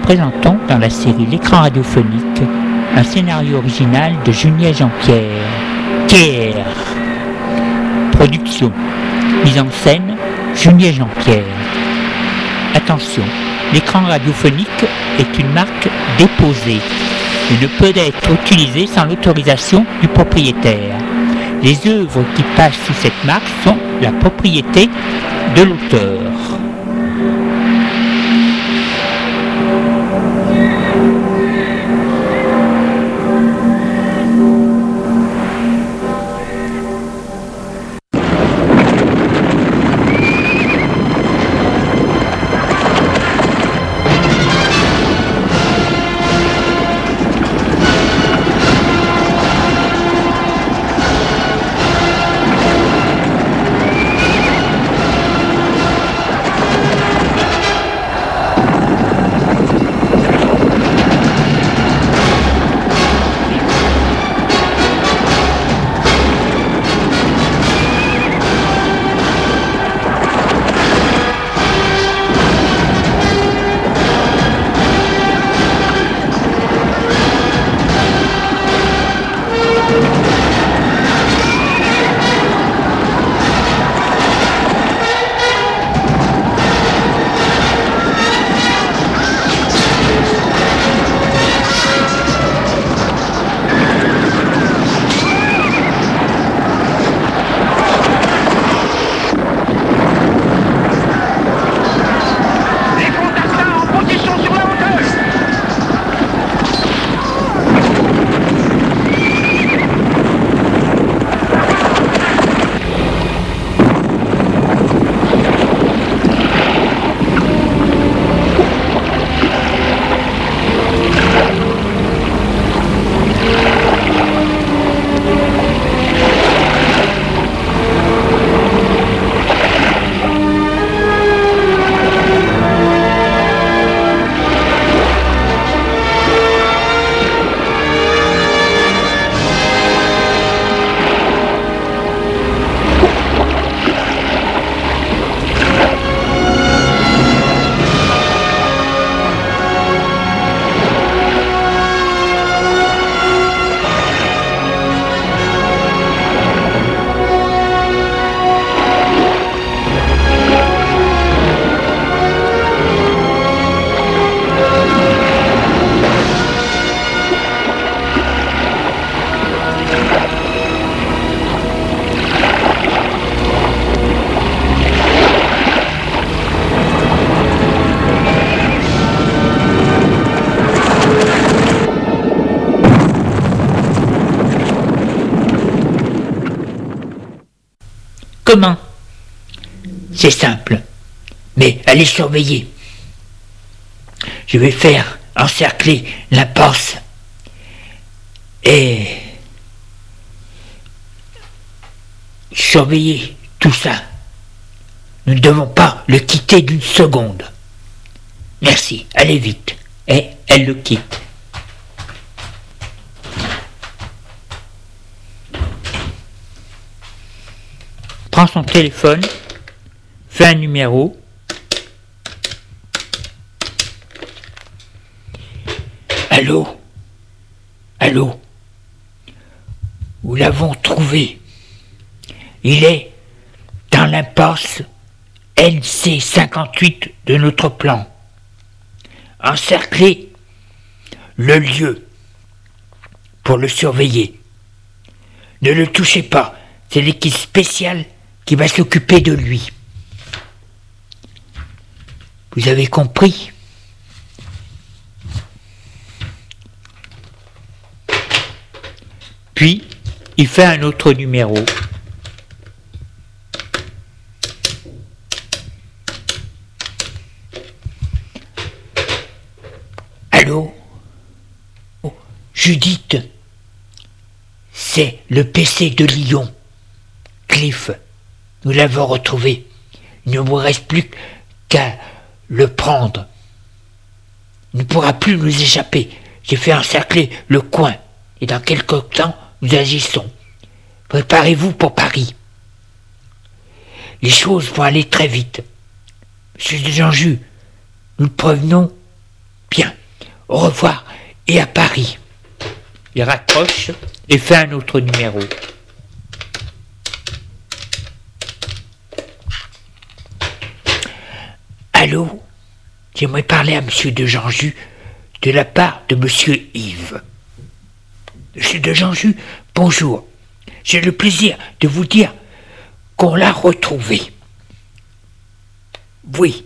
présentons dans la série L'écran radiophonique un scénario original de Julia Jean-Pierre. Pierre. Production. Mise en scène, Julia Jean-Pierre. Attention, l'écran radiophonique est une marque déposée et ne peut être utilisé sans l'autorisation du propriétaire. Les œuvres qui passent sous cette marque sont la propriété de l'auteur. Comment? C'est simple, mais allez surveiller. Je vais faire encercler l'impasse et surveiller tout ça. Nous ne devons pas le quitter d'une seconde. Merci, allez vite. Et elle le quitte. Prend son téléphone, fait un numéro. Allô? Allô? Nous l'avons trouvé. Il est dans l'impasse NC58 de notre plan. Encerclez le lieu pour le surveiller. Ne le touchez pas, c'est l'équipe spéciale qui va s'occuper de lui. Vous avez compris? Puis, il fait un autre numéro. Allô? Oh, Judith, c'est le PC de Lyon. Cliff, nous l'avons retrouvé. Il ne vous reste plus qu'à le prendre. Il ne pourra plus nous échapper. J'ai fait encercler le coin et dans quelque temps, nous agissons. Préparez-vous pour Paris. Les choses vont aller très vite. Monsieur de Jeanjus, nous le prévenons bien. Au revoir et à Paris. Il raccroche et fait un autre numéro. Allô? J'aimerais parler à monsieur de Janjus de la part de monsieur Yves. Monsieur de Janjus, bonjour. J'ai le plaisir de vous dire qu'on l'a retrouvé. Oui.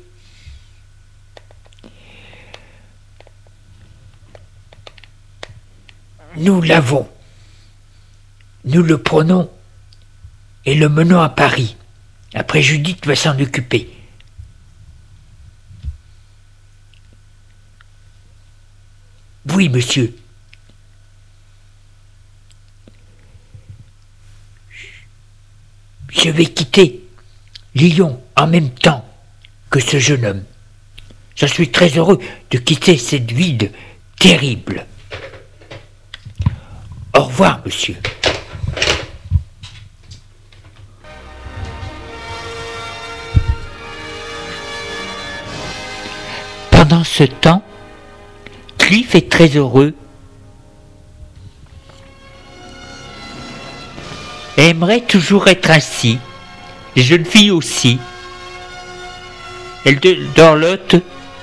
Nous l'avons. Nous le prenons et le menons à Paris. Après, Judith va s'en occuper. Oui, monsieur. Je vais quitter Lyon en même temps que ce jeune homme. Je suis très heureux de quitter cette ville terrible. Au revoir, monsieur. Pendant ce temps, Cliff est très heureux et aimerait toujours être ainsi. Les jeunes filles aussi. Elles dorlotent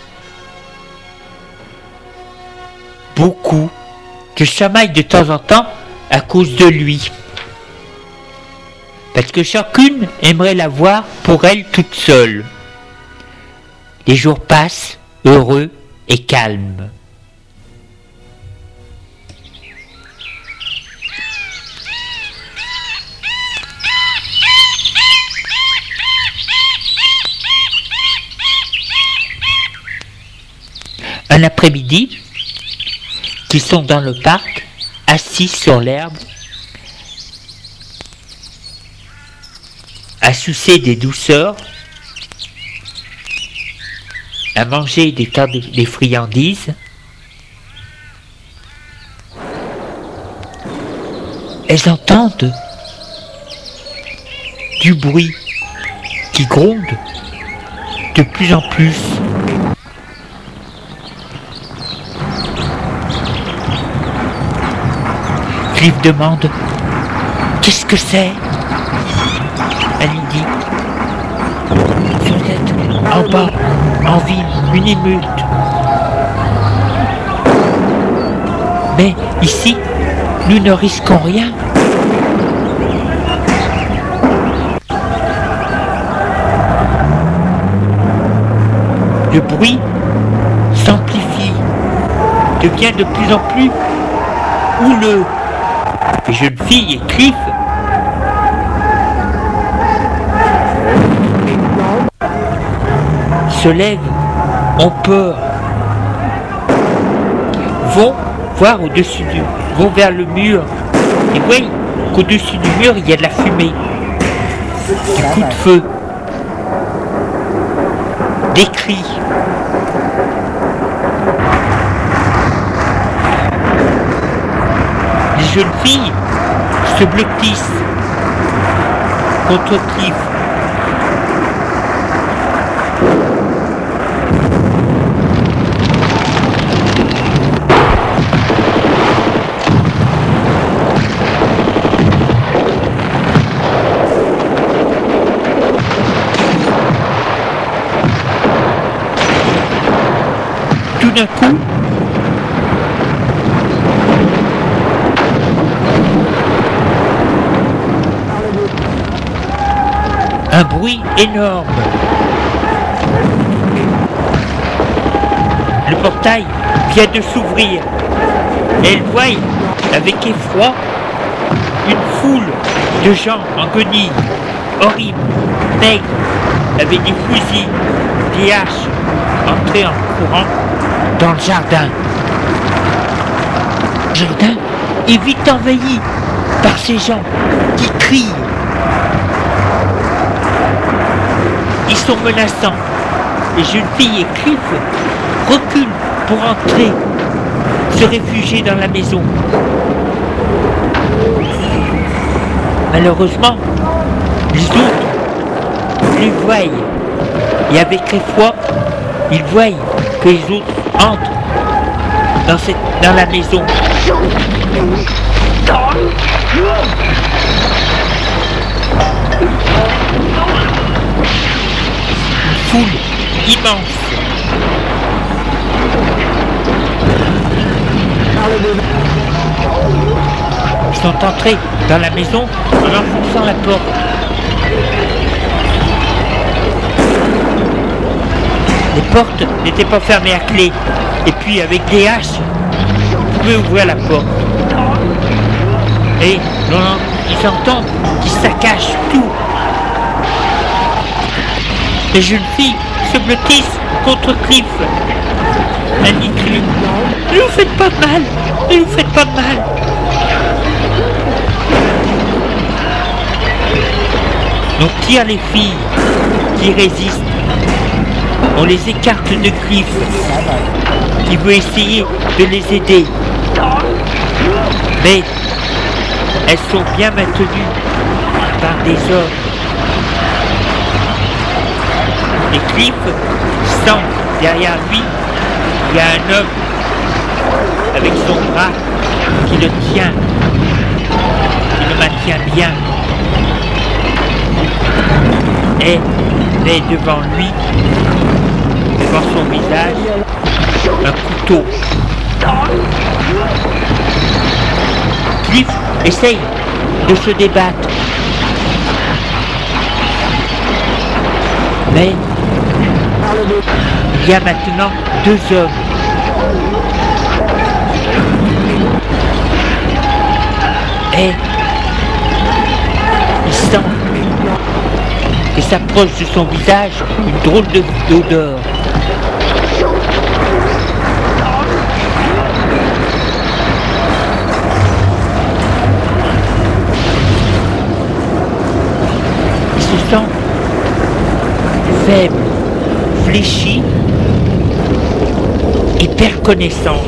beaucoup, se chamaillent de temps en temps à cause de lui. Parce que chacune aimerait la voir pour elle toute seule. Les jours passent, heureux et calmes. Un après-midi, qu'ils sont dans le parc, assis sur l'herbe, à sucer des douceurs, à manger des friandises, elles entendent du bruit qui gronde de plus en plus. Cliff demande « Qu'est-ce que c'est ?» Elle lui dit « Vous êtes en bas, en ville, une émeute. Mais ici, nous ne risquons rien. » Le bruit s'amplifie, devient de plus en plus houleux. Les jeunes filles et Cliff se lèvent, ont peur, vont voir vont vers le mur et voient qu'au-dessus du mur il y a de la fumée, des coups de feu, des cris. Les jeunes filles se blottissent contre Cliff. Tout d'un coup, un bruit énorme. Le portail vient de s'ouvrir et elle voit avec effroi une foule de gens en guenilles, horribles, maigres, avec des fusils, des haches, entrer en courant dans le jardin. Le jardin est vite envahi par ces gens qui crient. Ils sont menaçants. Les jeunes filles et Cliff reculent pour entrer, se réfugier dans la maison. Malheureusement, les autres les voient. Et avec effroi, ils voient que les autres entrent dans la maison. Une foule immense. Ils sont entrés dans la maison en enfonçant la porte. Les portes n'étaient pas fermées à clé. Et puis avec des haches, ils pouvaient ouvrir la porte. Et ils entendent qu'ils saccagent tout. Les jeunes filles se blottissent contre Cliff. Elle dit Cliff, ne vous faites pas de mal, ne vous faites pas de mal. Donc tire les filles qui résistent. On les écarte de Cliff, qui veut essayer de les aider. Mais elles sont bien maintenues par des hommes. Et Cliff sent derrière lui qu'il y a un homme avec son bras qui le tient, qui le maintient bien. Et met devant lui, devant son visage, un couteau. Cliff essaye de se débattre. Mais il y a maintenant 2 hommes. Et il sent que s'approche de son visage une drôle d'odeur. Il se sent faible, fléchi et perd connaissance.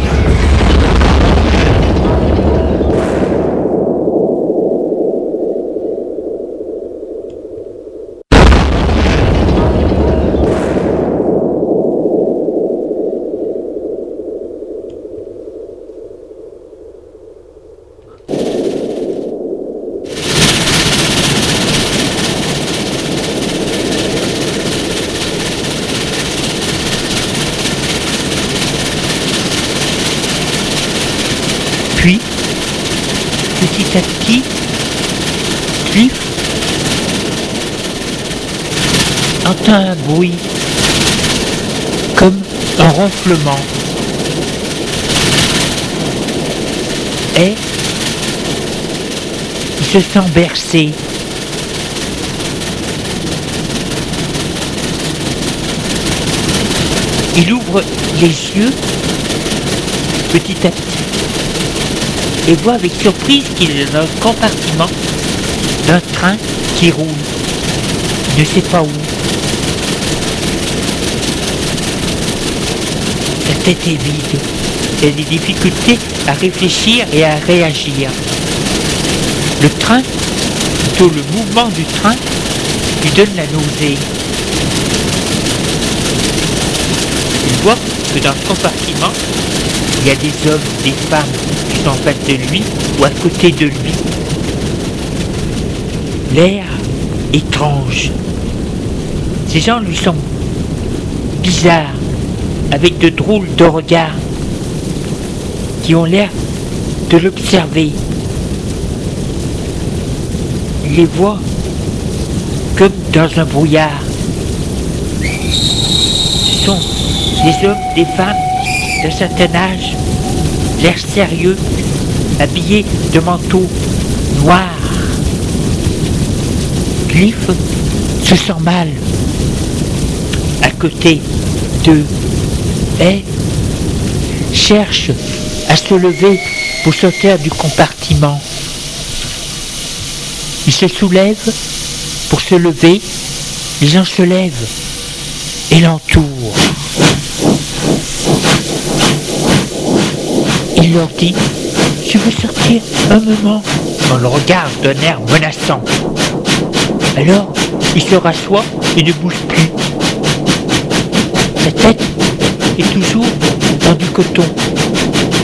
Puis, petit à petit, Cliff entend un bruit, comme un ronflement. Et il se sent bercé. Il ouvre les yeux petit à petit et voit avec surprise qu'il est dans le compartiment d'un train qui roule. Il ne sait pas où. Sa tête est vide. Il a des difficultés à réfléchir et à réagir. Le train, plutôt le mouvement du train, lui donne la nausée. Il voit que dans le compartiment, il y a des hommes, des femmes qui sont en face de lui ou à côté de lui. L'air étrange. Ces gens lui sont bizarres, avec de drôles de regards qui ont l'air de l'observer. Il les voit comme dans un brouillard. Ce sont des hommes, des femmes d'un certain âge, l'air sérieux, habillés de manteaux noirs. Cliff se sent mal à côté d'eux et cherche à se lever pour sortir du compartiment. Il se soulève pour se lever, les gens se lèvent et l'entourent. Il leur dit « Je veux sortir un moment ». On le regarde d'un air menaçant. Alors, il se rassoit et ne bouge plus. Sa tête est toujours dans du coton.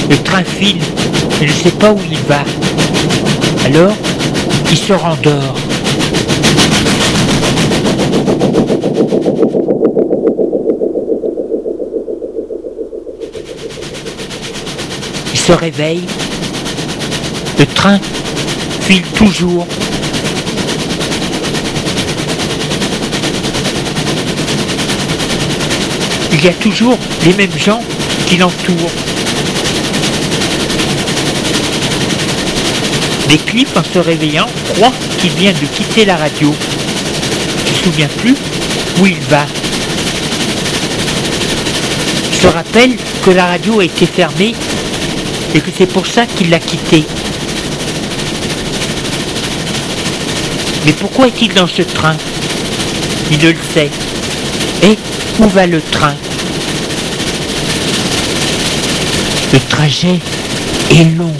Le train file, mais ne sait pas où il va. Alors, il se rendort. Il se réveille. Le train file toujours. Il y a toujours les mêmes gens qui l'entourent. Mais Cliff, en se réveillant, croit qu'il vient de quitter la radio. Il ne se souvient plus où il va. Il se rappelle que la radio a été fermée et que c'est pour ça qu'il l'a quittée. Mais pourquoi est-il dans ce train? Il ne le sait. Et où va le train? Le trajet est long.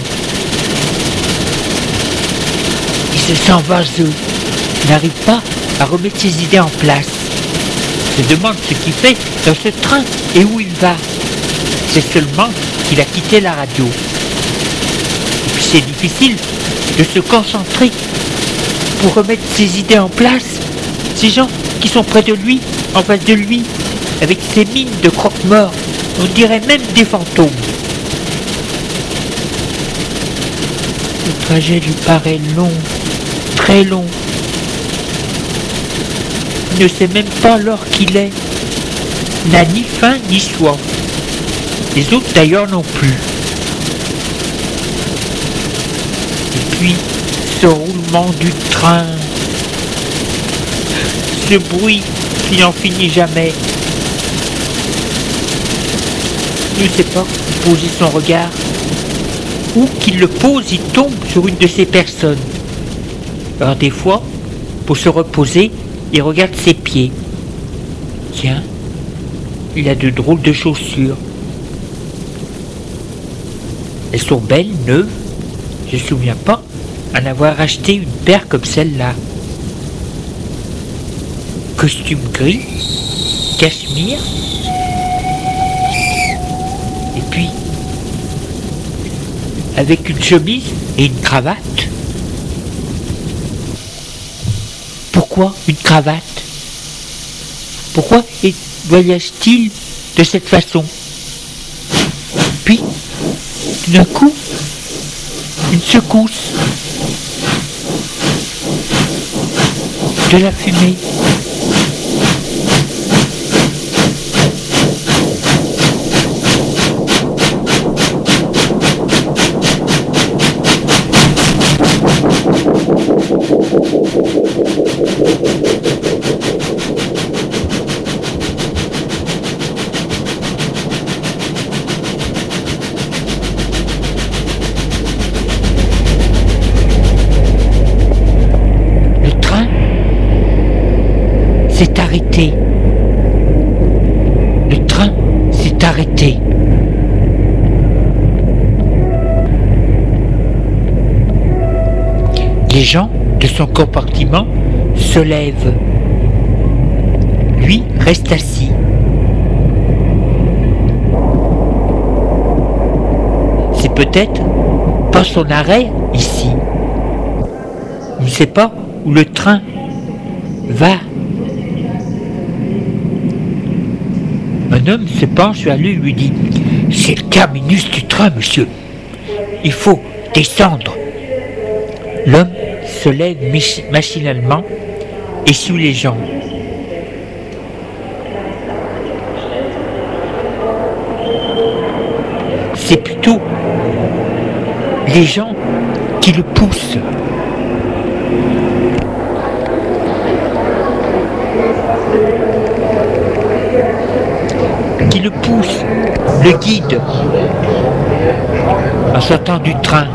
Il se sent vaseux. Il n'arrive pas à remettre ses idées en place. Il se demande ce qu'il fait dans ce train et où il va. C'est seulement qu'il a quitté la radio. Et puis c'est difficile de se concentrer pour remettre ses idées en place. Ces gens qui sont près de lui, en face de lui, avec ses mines de croque-mort, on dirait même des fantômes. Le trajet lui paraît long, très long. Il ne sait même pas l'heure qu'il est. Il n'a ni faim ni soif. Les autres d'ailleurs non plus. Et puis, ce roulement du train, ce bruit qui n'en finit jamais. Il ne sait pas où poser son regard. Où qu'il le pose, il tombe sur une de ces personnes. Alors des fois, pour se reposer, il regarde ses pieds. Tiens, il a de drôles de chaussures. Elles sont belles, neuves. Je ne me souviens pas en avoir acheté une paire comme celle-là. Costume gris, cachemire, et puis avec une chemise et une cravate. Pourquoi une cravate? Pourquoi voyage-t-il de cette façon? Puis, tout d'un coup, une secousse, de la fumée. S'est arrêté. Le train s'est arrêté. Les gens de son compartiment se lèvent. Lui reste assis. C'est peut-être pas son arrêt ici. Il ne sait pas où le train va. Un homme se penche vers lui et lui dit « C'est le terminus du train, monsieur. Il faut descendre. » L'homme se lève machinalement et essuie les jambes. C'est plutôt les gens qui le poussent. Qui le pousse, le guide, en sortant du train.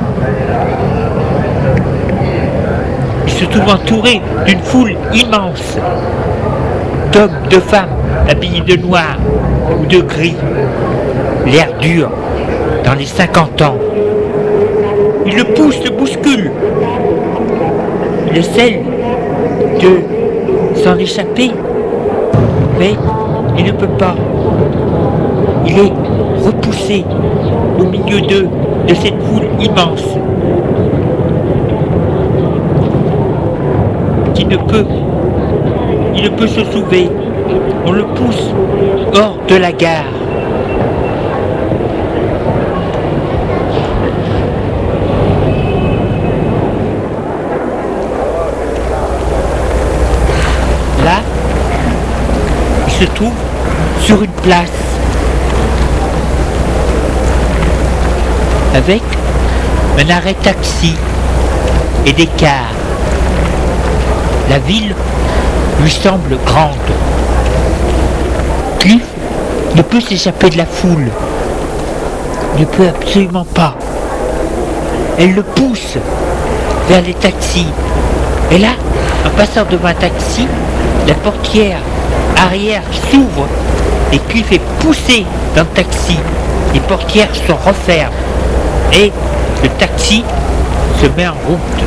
Il se trouve entouré d'une foule immense d'hommes, de femmes, habillés de noir ou de gris, l'air dur, dans les 50 ans. Il le pousse, le bouscule. Il essaie de s'en échapper, mais il ne peut pas. Il est repoussé au milieu de cette foule immense qui ne peut se sauver. On le pousse hors de la gare. Là, il se trouve sur une place avec un arrêt taxi et des cars. La ville lui semble grande. Cliff ne peut s'échapper de la foule. Il ne peut absolument pas. Elle le pousse vers les taxis. Et là, en passant devant un taxi, la portière arrière s'ouvre et Cliff est poussé dans le taxi. Les portières se referment et le taxi se met en route.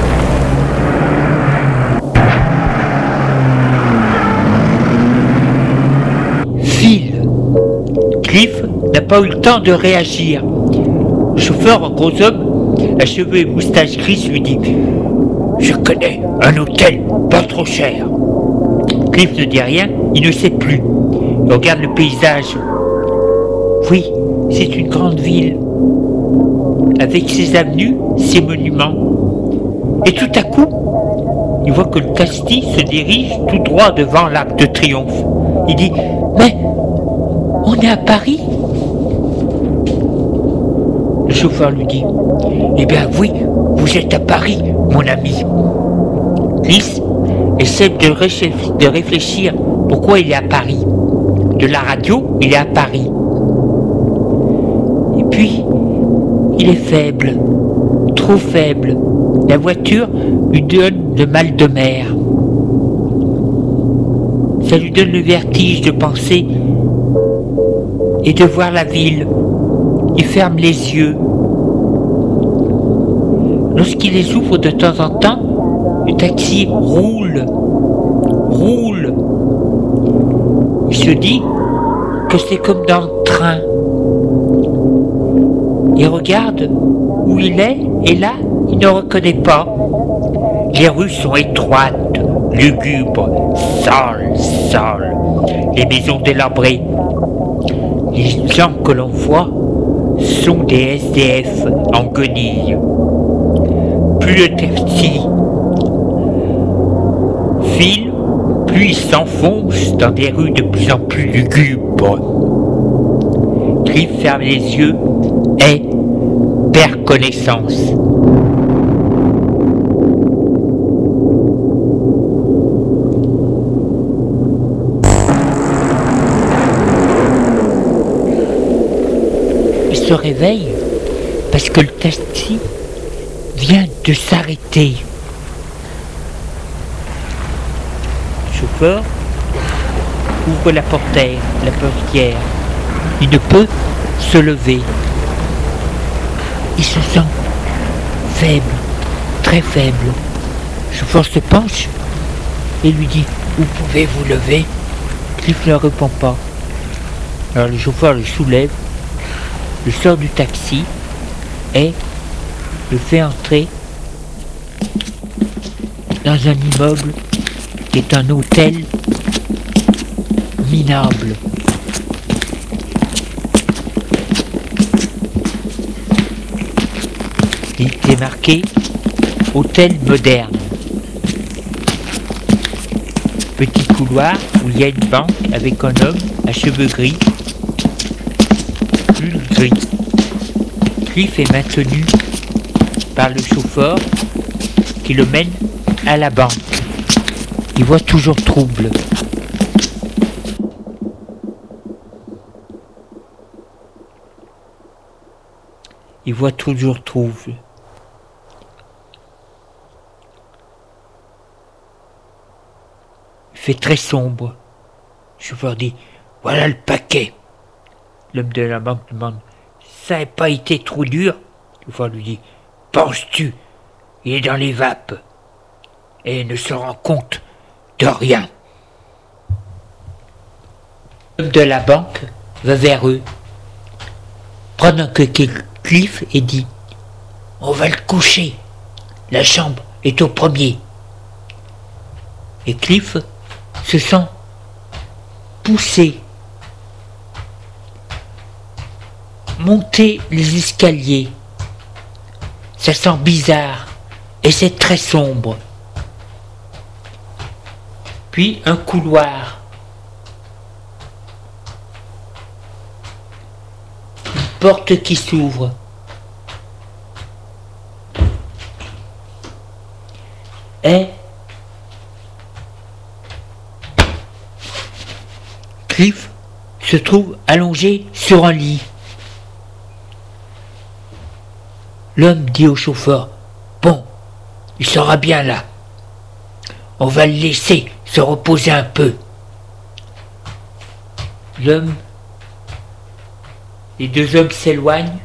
Phil. Cliff n'a pas eu le temps de réagir. Le chauffeur, un gros homme, à cheveux et moustache grise, lui dit « Je connais un hôtel pas trop cher. » Cliff ne dit rien, il ne sait plus. Il regarde le paysage. Oui, c'est une grande ville, avec ses avenues, ses monuments. Et tout à coup, il voit que le taxi se dirige tout droit devant l'Arc de Triomphe. Il dit « Mais on est à Paris ?» Le chauffeur lui dit « Eh bien oui, vous êtes à Paris, mon ami. » Cliff essaie de réfléchir pourquoi il est à Paris. De la radio, il est à Paris. Et puis, il est faible, trop faible. La voiture lui donne le mal de mer. Ça lui donne le vertige de penser et de voir la ville. Il ferme les yeux. Lorsqu'il les ouvre de temps en temps, le taxi roule. Il se dit que c'est comme dans le train. Il regarde où il est et là, il ne reconnaît pas. Les rues sont étroites, lugubres, sales. Les maisons délabrées. Les gens que l'on voit sont des SDF en guenilles. Plus le taxi file, plus il s'enfonce dans des rues de plus en plus lugubres. Cliff ferme les yeux et perd connaissance. Il se réveille parce que le taxi vient de s'arrêter. Le chauffeur ouvre la portière. Il ne peut se lever. Il se sent faible, très faible. Le chauffeur se penche et lui dit « Vous pouvez vous lever ?» Cliff ne répond pas. Alors le chauffeur le soulève, le sort du taxi et le fait entrer dans un immeuble qui est un hôtel minable. Il est marqué « Hôtel moderne ». Petit couloir où il y a une banque avec un homme à cheveux gris, pull gris. Cliff est maintenu par le chauffeur qui le mène à la banque. Il voit toujours trouble. Il voit toujours trouble. Il fait très sombre. Le chauffeur dit « Voilà le paquet ». L'homme de la banque demande « Ça n'a pas été trop dur ?» Le chauffeur lui dit « Penses-tu ? Il est dans les vapes et ne se rend compte de rien. » L'homme de la banque va vers eux. prend un côté Cliff et dit « On va le coucher. La chambre est au premier. » Et Cliff se sent poussé, monter les escaliers. Ça sent bizarre et c'est très sombre. Puis un couloir. Une porte qui s'ouvre. Et Cliff se trouve allongé sur un lit. L'homme dit au chauffeur « Bon, il sera bien là. On va le laisser se reposer un peu. » Les deux hommes s'éloignent.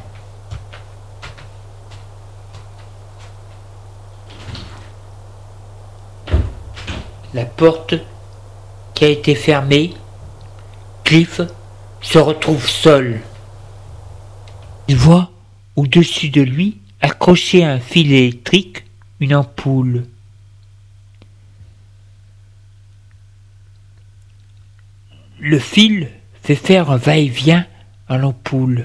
La porte qui a été fermée, Cliff se retrouve seul. Il voit au-dessus de lui, accroché à un fil électrique, une ampoule. Le fil fait faire un va-et-vient à l'ampoule,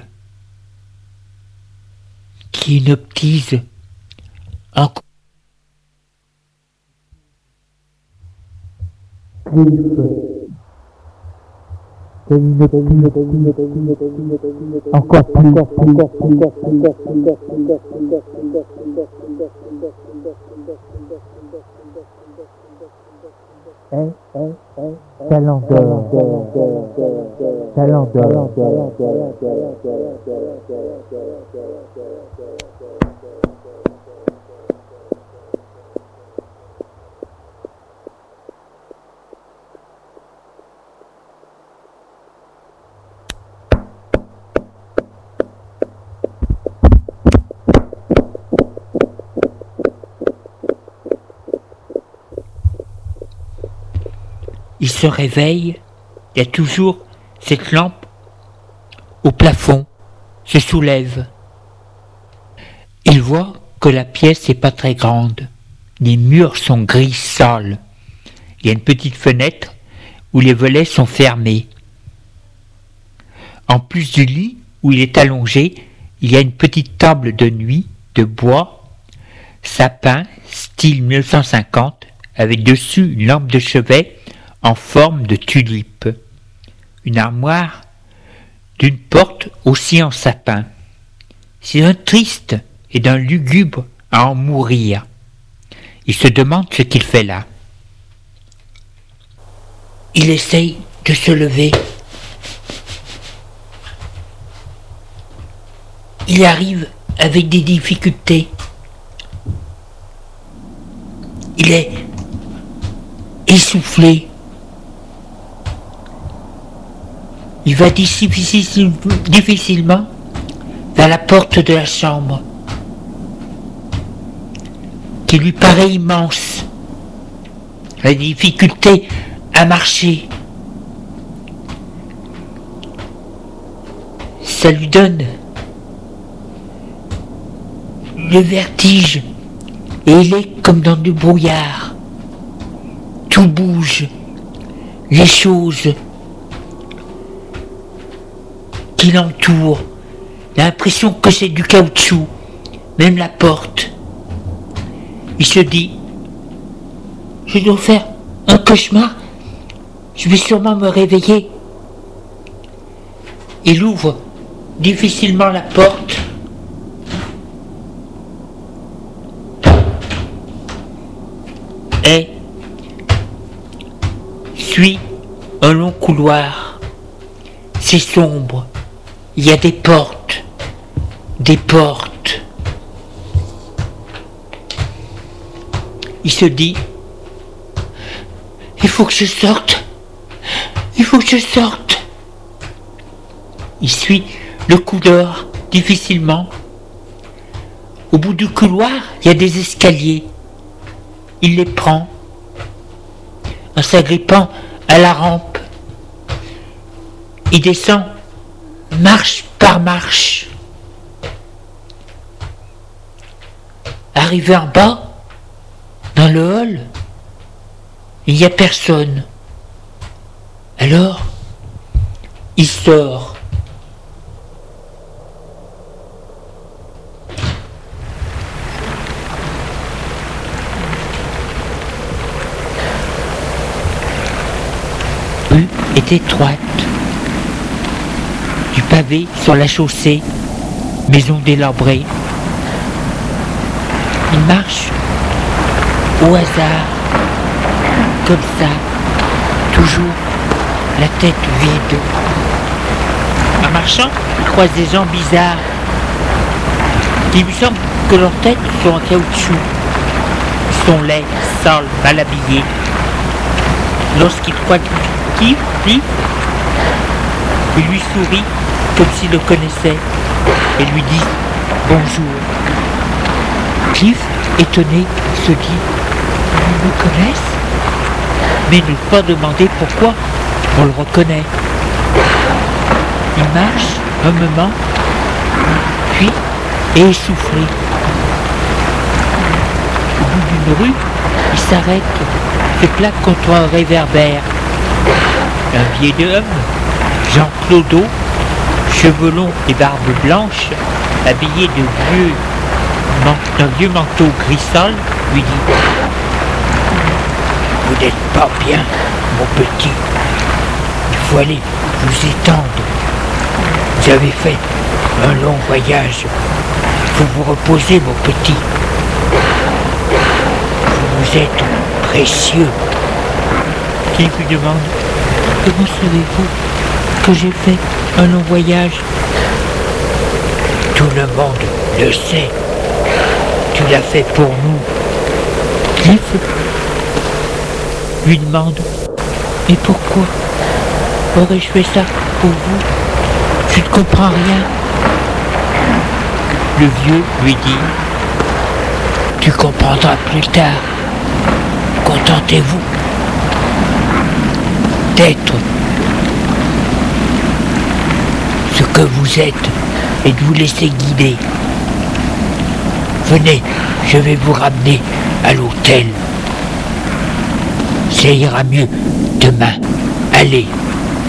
qui hypnotise encore. Encore plus. Il se réveille, il y a toujours cette lampe au plafond, se soulève. Il voit que la pièce n'est pas très grande. Les murs sont gris sales. Il y a une petite fenêtre où les volets sont fermés. En plus du lit où il est allongé, il y a une petite table de nuit de bois, sapin, style 1950, avec dessus une lampe de chevet en forme de tulipe, une armoire d'une porte aussi en sapin. C'est un triste et d'un lugubre à en mourir. Il se demande ce qu'il fait là. Il essaye de se lever. Il arrive avec des difficultés. Il est essoufflé. Il va difficilement vers la porte de la chambre, qui lui paraît immense. La difficulté à marcher. Ça lui donne le vertige, et il est comme dans du brouillard. Tout bouge, les choses qui l'entourent, l'impression que c'est du caoutchouc, même la porte. Il se dit, je dois faire un cauchemar, je vais sûrement me réveiller. Il ouvre difficilement la porte. Et suit un long couloir. C'est sombre. Il y a des portes. Des portes. Il se dit, il faut que je sorte. Il faut que je sorte. Il suit le couloir difficilement. Au bout du couloir, il y a des escaliers. Il les prend en s'agrippant à la rampe. Il descend marche par marche. Arrivé en bas, dans le hall, il n'y a personne. Alors, il sort. La rue est étroite. Du pavé sur la chaussée, maison délabrée. Il marche au hasard, comme ça, toujours la tête vide. En marchant, il croise des gens bizarres. Il lui semble que leurs têtes sont en caoutchouc. Ils sont laids, sales, mal habillés. Lorsqu'il croit qui, il lui sourit comme s'il le connaissait et lui dit bonjour. Cliff, étonné, se dit « Ils me connaissent ?» Mais ne pas demander pourquoi on le reconnaît. Il marche un moment, puis est essoufflé. Au bout d'une rue, il s'arrête, se plaque contre un réverbère. Un vieil homme, Jean Clodo, cheveux longs et barbe blanche, habillé d'un vieux manteau gris sale, lui dit « Vous n'êtes pas bien, mon petit. Il faut aller vous étendre. Vous avez fait un long voyage. Il faut vous reposer, mon petit. Vous êtes précieux. » Qui lui demande « Comment savez-vous que j'ai fait un long voyage ?» Tout le monde le sait. Tu l'as fait pour nous. Cliff lui demande « Mais pourquoi aurais-je fait ça pour vous? Je ne comprends rien. » Le vieux lui dit « Tu comprendras plus tard. Contentez-vous d'être ce que vous êtes et de vous laisser guider. Venez, je vais vous ramener à l'hôtel. Ça ira mieux demain. Allez, venez. »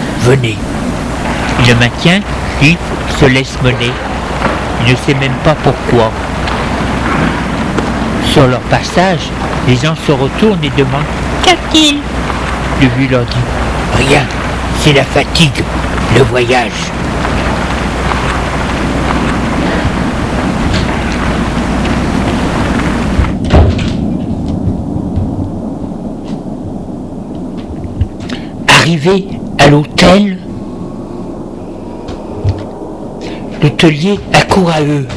Il le maintient, Cliff se laisse mener. Il ne sait même pas pourquoi. Sur leur passage, les gens se retournent et demandent « Qu'a-t-il » Le vieux leur dit « Rien, c'est la fatigue, le voyage. » Arrivé à l'hôtel, l'hôtelier accourt à eux.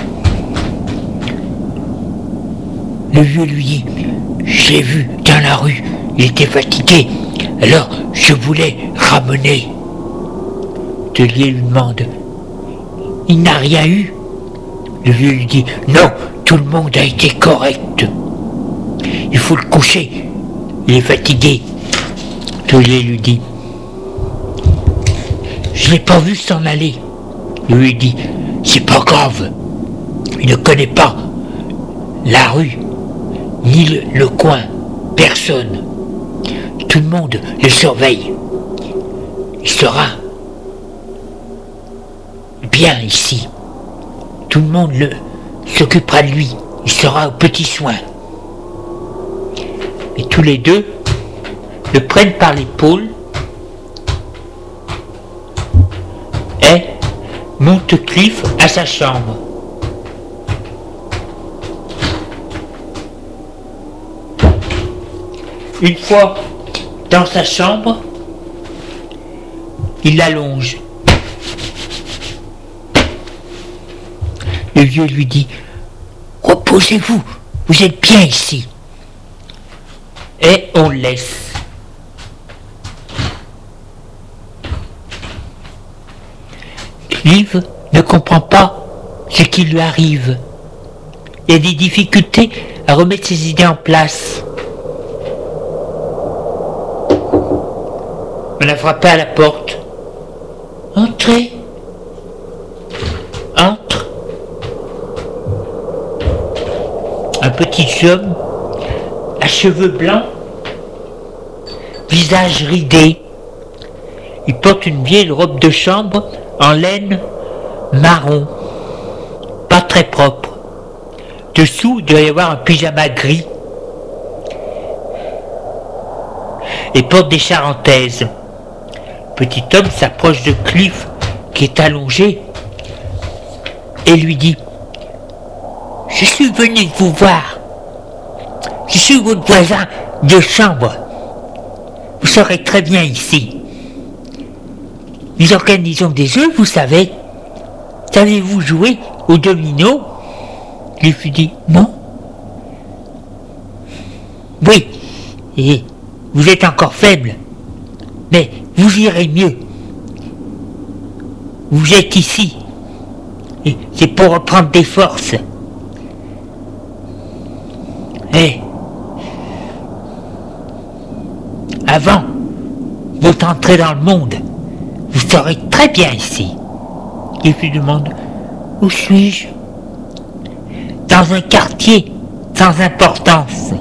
Le vieux lui dit « Je l'ai vu dans la rue, il était fatigué, alors je voulais ramener. » L'hôtelier lui demande « Il n'a rien eu ?» Le vieux lui dit « Non, tout le monde a été correct. Il faut le coucher, il est fatigué. » L'hôtelier lui dit « Je l'ai pas vu s'en aller. » Il lui dit « C'est pas grave, il ne connaît pas la rue, ni le coin, personne. Tout le monde le surveille. Il sera bien ici. Tout le monde s'occupera de lui. Il sera aux petits soins. » Et tous les deux le prennent par l'épaule et montent Cliff à sa chambre. Une fois dans sa chambre, il l'allonge. Le vieux lui dit « Reposez-vous, vous êtes bien ici. » Et on le laisse. Cliff ne comprend pas ce qui lui arrive. Il a des difficultés à remettre ses idées en place. On a frappé à la porte. « Entrez. Entre. » Un petit homme à cheveux blancs, visage ridé. Il porte une vieille robe de chambre en laine marron, pas très propre. Dessous, il doit y avoir un pyjama gris. Et porte des charentaises. Le petit homme s'approche de Cliff, qui est allongé, et lui dit: je suis venu vous voir. Je suis votre voisin de chambre. Vous serez très bien ici. Nous organisons des jeux, vous savez. Savez-vous jouer au domino? Cliff lui dit: non. Oui, et vous êtes encore faible, mais vous irez mieux. Vous êtes ici, et c'est pour reprendre des forces. Et avant votre entrée dans le monde, vous serez très bien ici. Il lui demande: où suis-je? Dans un quartier sans importance.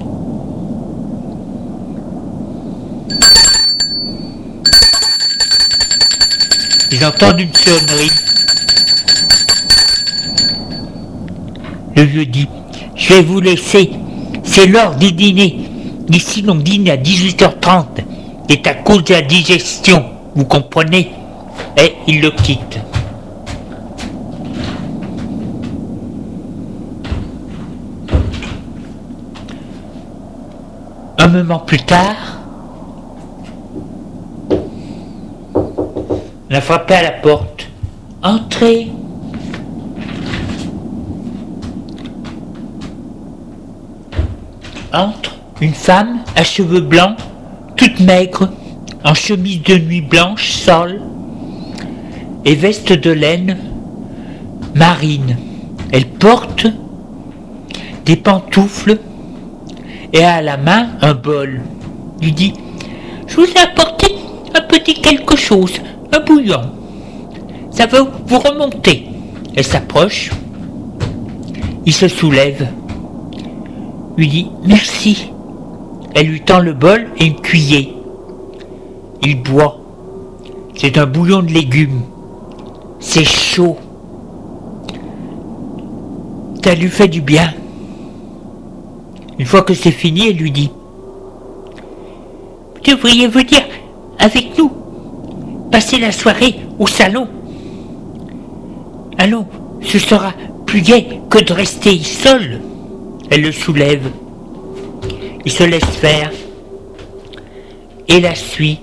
Ils entendent une sonnerie. Le vieux dit: je vais vous laisser. C'est l'heure du dîner. Ici, l'on dîne à 18h30. C'est à cause de la digestion, vous comprenez? Et il le quitte. Un moment plus tard, on a frappé à la porte. Entrez. Entre une femme à cheveux blancs, toute maigre, en chemise de nuit blanche sale et veste de laine marine. Elle porte des pantoufles et a à la main un bol. Lui dit: je vous ai apporté un petit quelque chose, un bouillon. Ça va vous remonter. Elle s'approche. Il se soulève. Lui dit: merci. Elle lui tend le bol et une cuillère. Il boit. C'est un bouillon de légumes. C'est chaud. Ça lui fait du bien. Une fois que c'est fini, elle lui dit: vous devriez venir avec nous, passer la soirée au salon. Allons, ce sera plus gai que de rester seul. Elle le soulève. Il se laisse faire et la suit.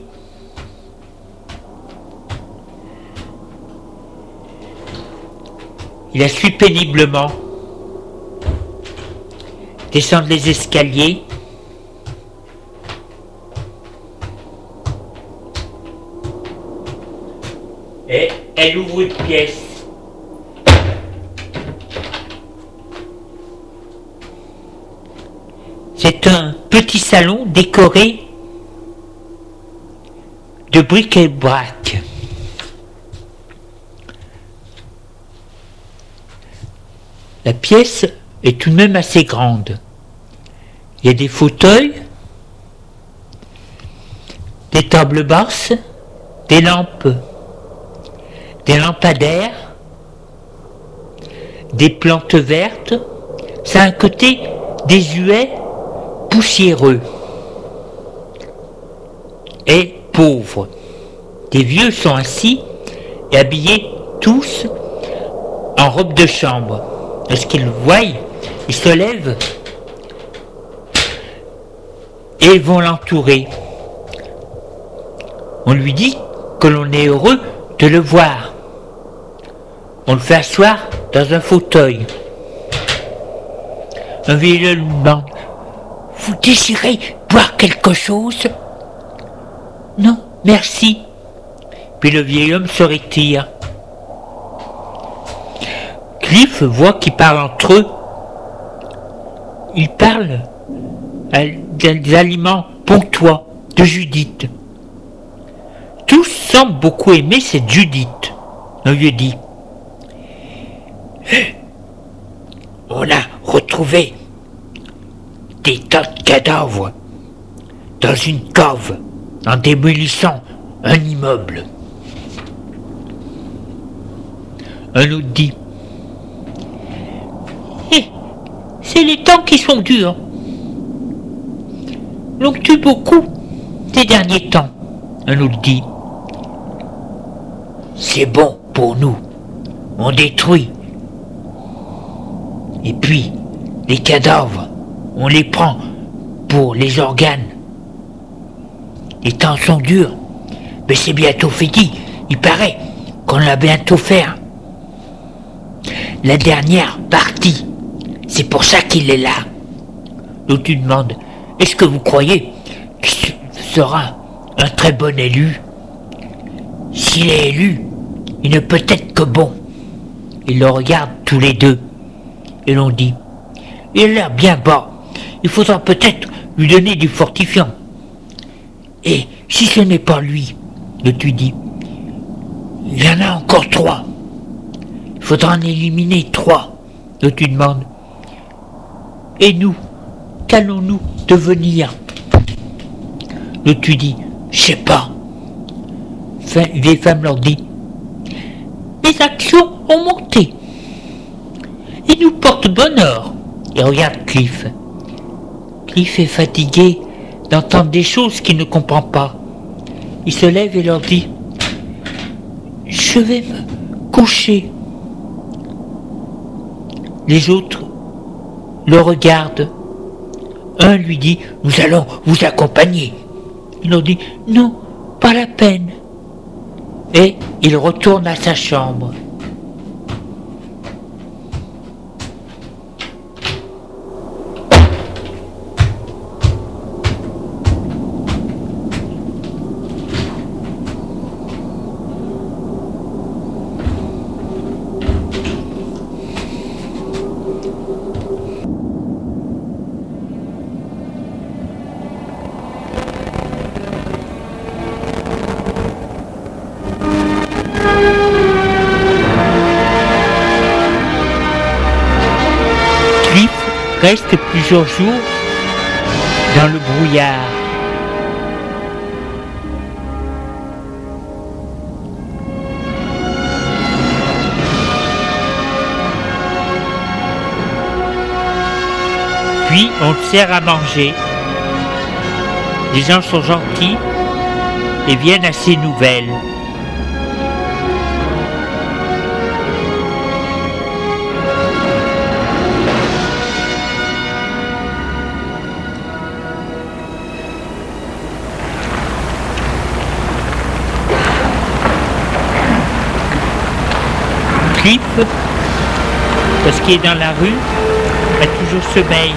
Il la suit péniblement. Descendre les escaliers. Et elle ouvre une pièce. C'est un petit salon décoré de bric-et-brac. La pièce est tout de même assez grande. Il y a des fauteuils, des tables basses, des lampadaires, des plantes vertes. Ça a un côté désuet, poussiéreux et pauvre. Des vieux sont assis et habillés tous en robe de chambre. Lorsqu'ils le voient, ils se lèvent et vont l'entourer. On lui dit que l'on est heureux de le voir. On le fait asseoir dans un fauteuil. Un vieux lui demande: vous désirez boire quelque chose? Non, merci. Puis le vieil homme se retire. Cliff voit qu'ils parlent entre eux. Ils parlent des aliments pontois de Judith. Tous semblent beaucoup aimer cette Judith. On lui dit: on a retrouvé des tas de cadavres dans une cave en démolissant un immeuble. Un autre dit: c'est les temps qui sont durs. L'on tue beaucoup ces derniers temps. Un autre dit: c'est bon pour nous, on détruit. Et puis, les cadavres, on les prend pour les organes. Les temps sont durs, mais c'est bientôt fini. Il paraît qu'on l'a bientôt fait. La dernière partie, c'est pour ça qu'il est là. L'autre lui demande: est-ce que vous croyez qu'il sera un très bon élu? S'il est élu, il ne peut être que bon. Ils le regardent tous les deux. Et l'on dit: il a l'air bien bas, il faudra peut-être lui donner du fortifiant. Et si ce n'est pas lui, l'autre lui dit: il y en a encore 3. Il faudra en éliminer 3. L'autre lui demande: et nous, qu'allons-nous devenir? L'autre lui dit: je sais pas. Une vieille femme leur dit: les actions ont monté et nous portent bonheur. Et regarde Cliff. Cliff est fatigué d'entendre des choses qu'il ne comprend pas. Il se lève et leur dit: je vais me coucher. Les autres le regardent. Un lui dit: nous allons vous accompagner. Il leur dit: non, pas la peine. Et il retourne à sa chambre. Reste plusieurs jours dans le brouillard. Puis on le sert à manger. Les gens sont gentils et viennent à ses nouvelles. Cliff, parce qu'il est dans la rue, a toujours sommeil,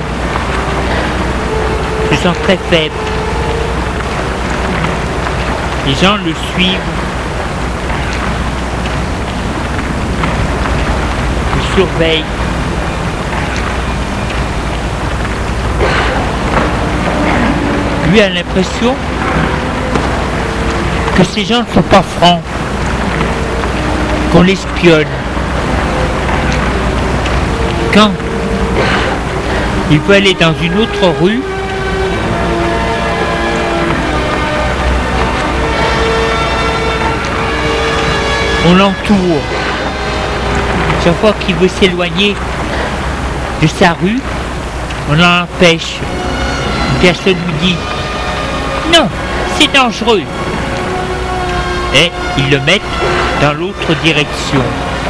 se sent très faible. Les gens le suivent, le surveillent. Lui a l'impression que ces gens ne sont pas francs, qu'on l'espionne. Quand il peut aller dans une autre rue, on l'entoure. Chaque fois qu'il veut s'éloigner de sa rue, on l'empêche. Une personne lui dit: non, c'est dangereux. Et ils le mettent dans l'autre direction.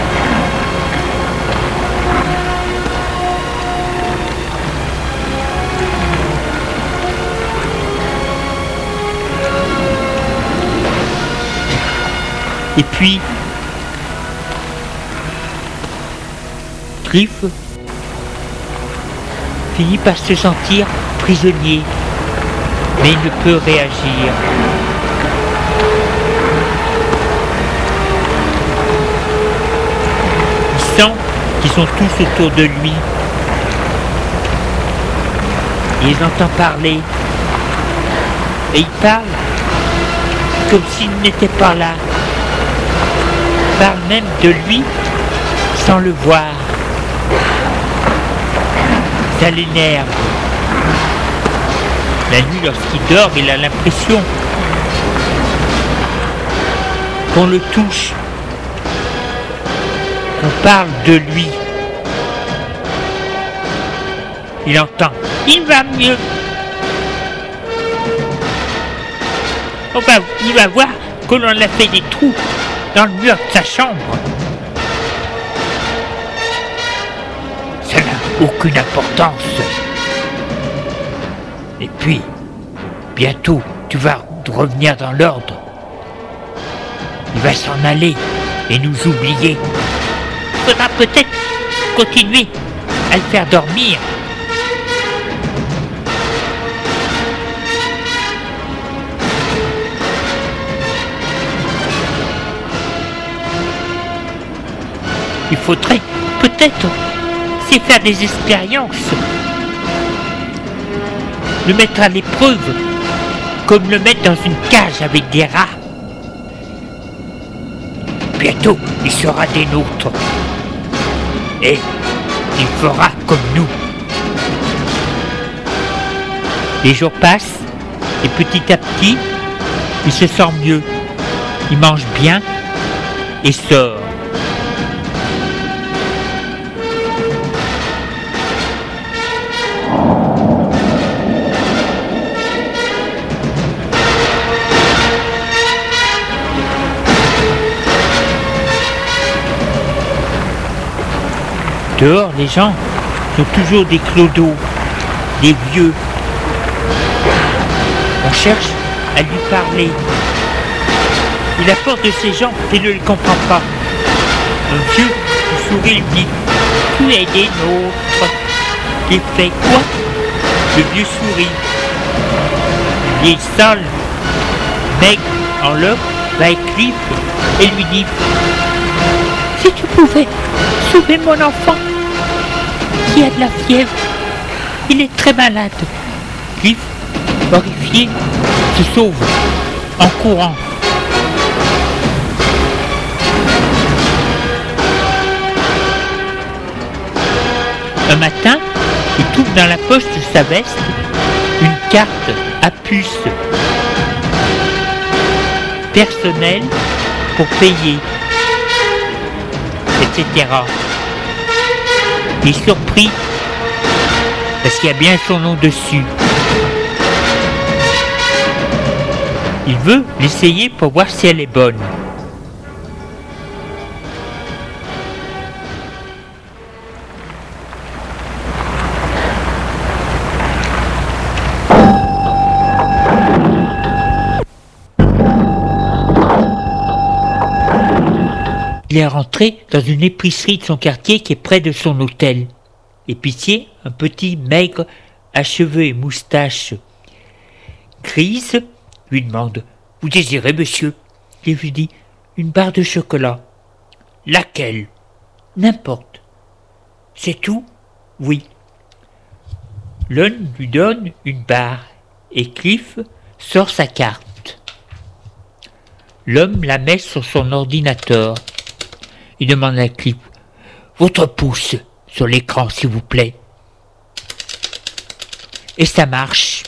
Et puis, Cliff finit par se sentir prisonnier, mais il ne peut réagir. Il sent qu'ils sont tous autour de lui. Il les entend parler. Et il parle comme s'il n'était pas là. Il parle même de lui sans le voir. Ça l'énerve. La nuit, lorsqu'il dort, il a l'impression qu'on le touche, qu'on parle de lui. Il entend « Il va mieux ». Il va voir que l'on a fait des trous dans le mur de sa chambre. Ça n'a aucune importance. Et puis, bientôt, tu vas revenir dans l'ordre. Il va s'en aller et nous oublier. Il faudra peut-être continuer à le faire dormir. Il faudrait peut-être c'est faire des expériences, le mettre à l'épreuve, comme le mettre dans une cage avec des rats. Bientôt, il sera des nôtres. Et il fera comme nous. Les jours passent, et petit à petit, il se sent mieux. Il mange bien et sort. Dehors, les gens sont toujours des clodos, des vieux. On cherche à lui parler. Il a peur de ces gens et ne les comprend pas. Un vieux qui sourit lui dit « Tu es des nôtres ». Il fait quoi? Le vieux sourit. Il est sale, maigre, en lobe, va avec Cliff et lui dit « Si tu pouvais sauver mon enfant qui a de la fièvre, il est très malade. » Cliff, horrifié, se sauve en courant. Un matin, il trouve dans la poche de sa veste une carte à puce personnelle pour payer, etc. Il est surpris parce qu'il y a bien son nom dessus. Il veut l'essayer pour voir si elle est bonne. Il est rentré dans une épicerie de son quartier qui est près de son hôtel. L'épicier, un petit maigre à cheveux et moustache grise, lui demande « Vous désirez, monsieur ?» Il lui dit « Une barre de chocolat. »« Laquelle ?»« N'importe. »« C'est tout ?»« Oui. » L'homme lui donne une barre et Cliff sort sa carte. L'homme la met sur son ordinateur. Il demande à Cliff « Votre pouce sur l'écran, s'il vous plaît. » Et ça marche.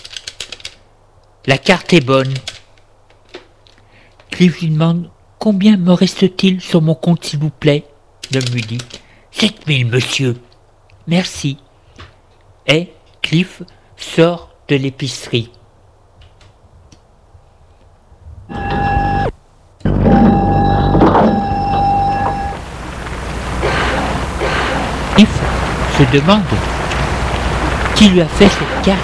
La carte est bonne. Cliff lui demande « Combien me reste-t-il sur mon compte, s'il vous plaît ?» L'homme lui dit « 7000, monsieur. » « Merci. » Et Cliff sort de l'épicerie. Cliff se demande qui lui a fait cette carte.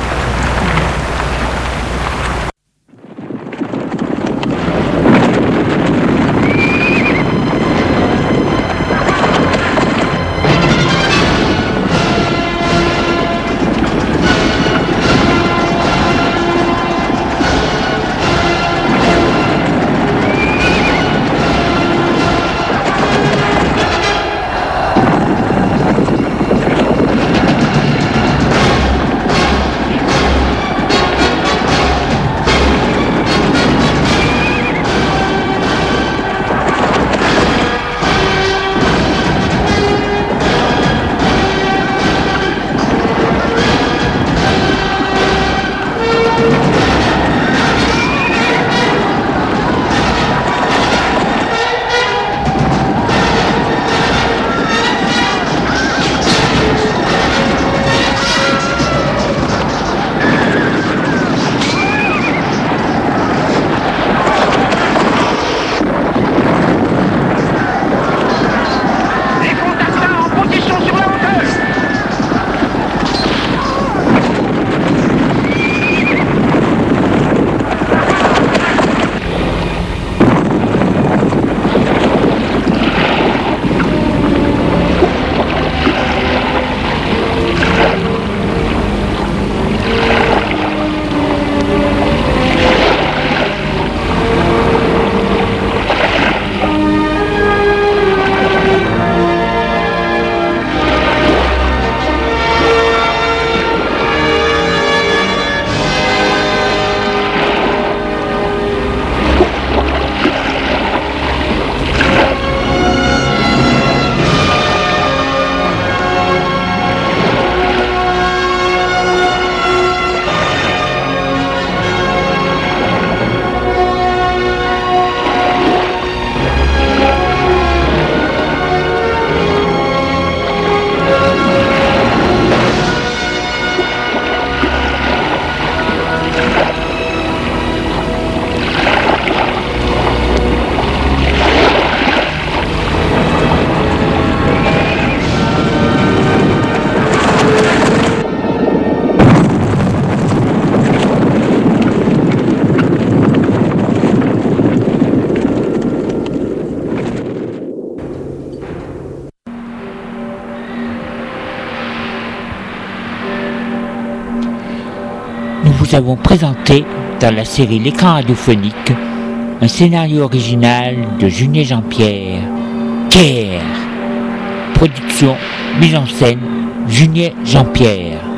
vous avons présenté dans la série L'écran radiophonique un scénario original de Junier Jean-Pierre. Care. Production, mise en scène, Junier Jean-Pierre.